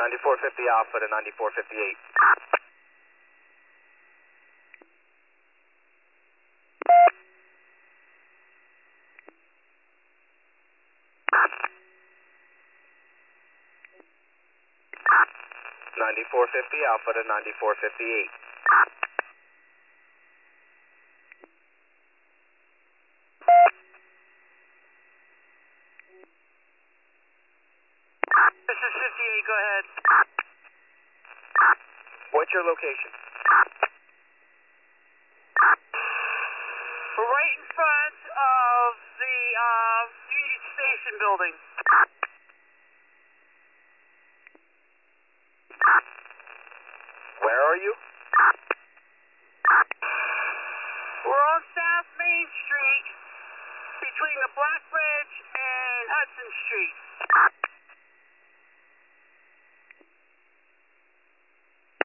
9450 Alpha to 9458. Ninety-four fifty Alpha to 9458. This is 58, go ahead. What's your location? We're right in front of the Union Station building. Where are you? We're on South Main Street between the Black Bridge and Hudson Street.